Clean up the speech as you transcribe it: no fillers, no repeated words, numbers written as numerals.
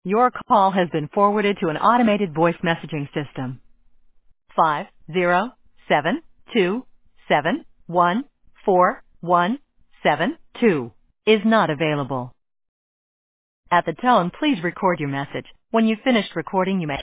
Your call has been forwarded to an automated voice messaging system. 50727141172 is not available. At the tone, please record your message. When you've finished recording, you may